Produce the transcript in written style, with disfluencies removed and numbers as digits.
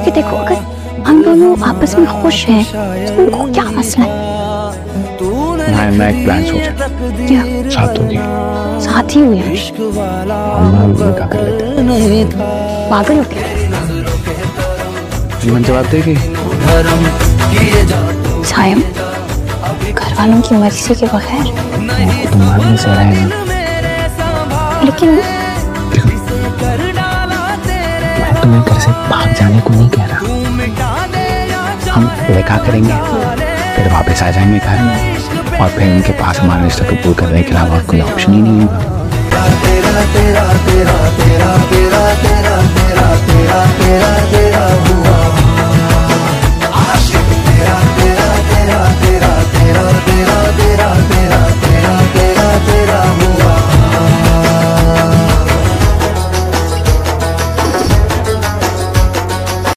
कि देखो अगर हम दोनों आपस में खुश हैं तो उनको क्या मसला है? मैं एक प्लान सोचा। क्या? साथ होगी। साथ ही हुए हैं? हम निकाह कर लेते हैं। पागल हो गया? जीवन जवाब देगी। सायम, घर वालों की मर्जी के बगैर तुम मानने से रहे ना। लेकिन मैं तुम्हें घर से भाग जाने को नहीं कह रहा। हम निकाह करेंगे, फिर वापस आ जाएंगे घर, और फिर उनके पास हमारा रिश्ता कबूल करने के अलावा कोई ऑप्शन ही नहीं होगा।